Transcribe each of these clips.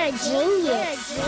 genius.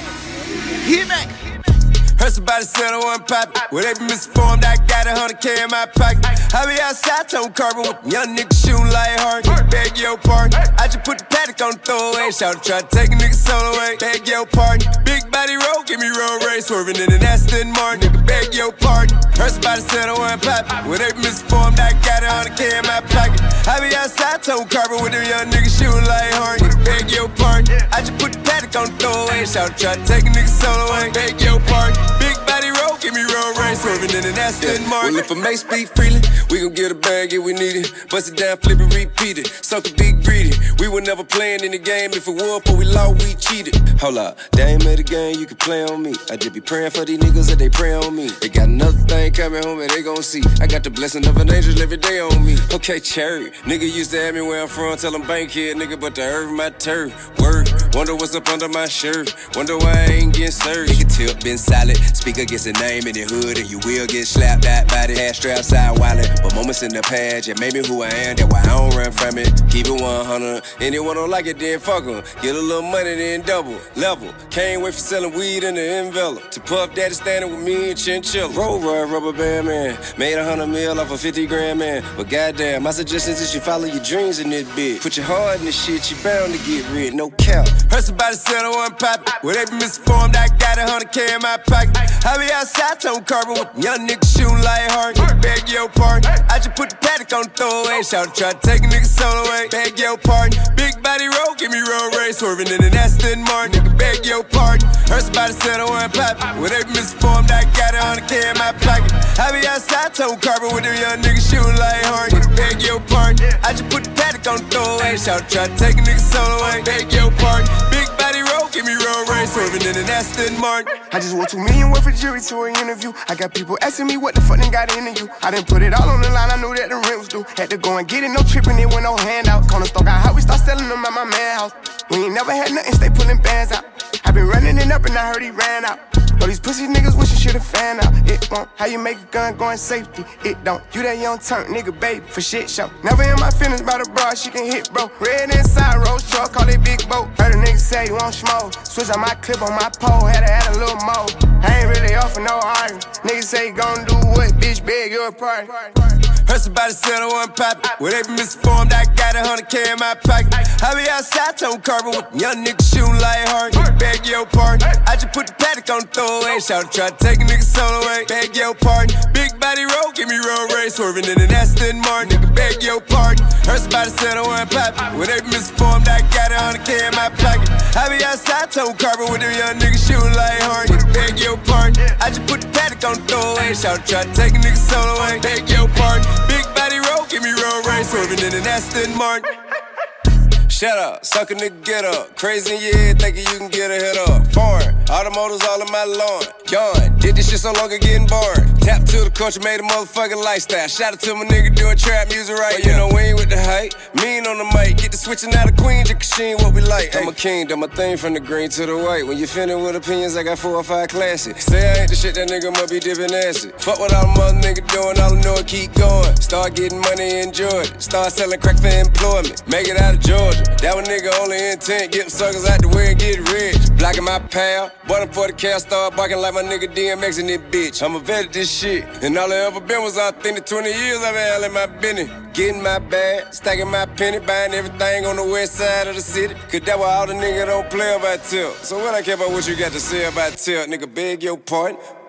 Hit back. Heard somebody said I wasn't poppin'. Well, they be misinformed, I got 100K in my pocket. I be outside, tone carbon with young niggas shooting like hard. Beg your pardon. I just put the paddock on the throwaway. Shout try to take a nigga soul away. Beg your pardon. Big body roll, give me road race. Swerving in an Aston Martin. Nigga, beg your pardon. Heard somebody said I wasn't poppin'. Well, they be misinformed, I got 100K in my pocket. I be outside, tone carbon with them young niggas shooting like hard. Nigga, beg your pardon. I just put the paddock on the throwaway. Shout try to take a nigga soul away. Beg your pardon. Big body roll, give me road race, swerving in an Aston Martin. Well, if I may speak freely, we gon' get a bag if we need it. Bust it down, flip it, repeat it. Sucker big greedy. We were never playing in the game. If it was, but we lost, we cheated. Hold up, they ain't made a game, you can play on me. I just be praying for these niggas that they pray on me. They got another thing coming home and they gon' see. I got the blessing of an angel every day on me. Okay, cherry. Nigga used to have me where I'm from, tell them bank here, nigga, but the earth my turf. Word, wonder what's up under my shirt. Wonder why I ain't getting served. Nigga tip been solid. Speaker gets a name in the hood and you will get slapped out by the ass strap side wallet. But moments in the past, yeah, made me who I am, that's why I don't run from it. Keep it 100. Anyone don't like it, then fuck 'em. Get a little money, then double. Level. Can't wait for selling weed in the envelope. To Puff Daddy standing with me and Chinchilla. Roll rubber band man. Made 100 mil off a 50 grand man. But goddamn, my suggestion is you follow your dreams in this bitch. Put your heart in this shit, you bound to get rid, no cap. Heard somebody said I wasn't poppin'. Well, they be misinformed, I got 100K in my pocket. I be outside, tone carbon with young niggas shooting like hard. Beg your pardon. I just put the paddock on the throwaway. Shout try to take a nigga soul away. Beg your pardon. Big body roll, give me road race. Swerving in an Aston Martin. Nigga, beg your pardon. Heard somebody said I wasn't poppin'. Well, they be misinformed, I got 100K in my pocket. I be outside, tone carbon with them young niggas shooting like hard. Nigga, beg your pardon. I just put the paddock on the throwaway. Shout try to take a nigga soul away. Beg your pardon. Big body roll, give me road race. Swerving in an Aston Martin. I just want $2 million worth of jury to an interview. I got people asking me what the fuck they got into you. I done put it all on the line, I knew that the rent was due. Had to go and get it, no tripping, it went no handout. Cornerstone got hot, we start selling them at my man house. We ain't never had nothing, stay pulling bands out. I been running it up and I heard he ran out. All these pussy niggas wish you should've fan out. It won't, how you make a gun going safety? It don't, you that young turn nigga baby for shit show. Never in my feelings about a broad, she can hit bro. Red inside, rose truck, call it big boat. Heard a nigga say you want smoke. Switch on my clip on my pole, had to add a little more. I ain't really off for no argument. Niggas say you gon' do what, bitch, beg your party. Heard somebody said I wasn't poppin'. Well, they be misinformed, I got 100K in my pocket. I be outside, tone carbon with young niggas shooting like hard. Beg your pardon. I just put the paddock on the throwaway. Shout try to take a nigga soul away. Beg your pardon. Big body roll, give me road race. Swerving in an Aston Martin. Nigga, beg your pardon. Heard somebody said I wasn't poppin'. Well, they be misinformed, I got 100K in my pocket. I be outside, tone carbon with them young niggas shooting like hard. Nigga, beg your pardon. I just put the paddock on the throwaway. Shout try to take a nigga soul away. Beg your pardon. Big body roll, give me road race. Swerving in an Aston Martin. Shut up, suck a nigga, get up. Crazy in your head, thinking you can get a head up. Foreign, automotives all in my lawn. Yawn, did this shit so long it getting boring. Tap to the culture, made a motherfucking lifestyle. Shout out to my nigga doing trap music right now. You know we ain't with the hype, mean on the mic. Get the switching out of Queen, Jacashine, what we like. I'm a king, done my thing from the green to the white. When you finished with opinions, I got 4 or 5 classics. Say I ain't the shit, that nigga must be dipping acid. Fuck what all the mother nigga doing, all I know is keep going. Start getting money in Georgia. Start selling crack for employment. Make it out of Georgia. That one nigga only intent, get them suckers out the way and get rich. Blocking my pal, bought him for the cat, start barking like my nigga DMX in this bitch. I'm a vet at this shit, and all I ever been was authentic. 20 years I've been handling my business. Getting my bag, stacking my penny, buying everything on the west side of the city. Cause that why all the niggas don't play about tilt. So what I care about what you got to say about tilt, nigga, beg your pardon.